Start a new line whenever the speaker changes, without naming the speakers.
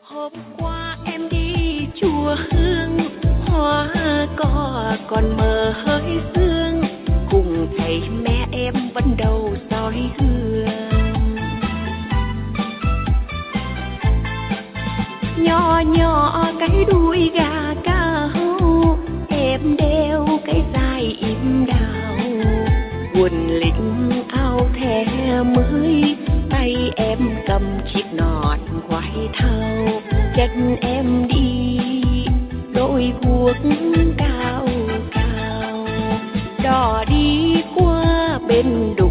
Hôm qua em đi chùa Hương, hoa cỏ còn mờ hơi sương, cùng thầy mẹ em vẫn đầu soi hương. Nhỏ nhỏ cái đuôi gà cao, em đeo cái dài im đào, quần lính áo thẻ mới, tay em cầm chiếc nón quai thao, chân em đi đôi guốc cao cao, đò đi qua bên đồi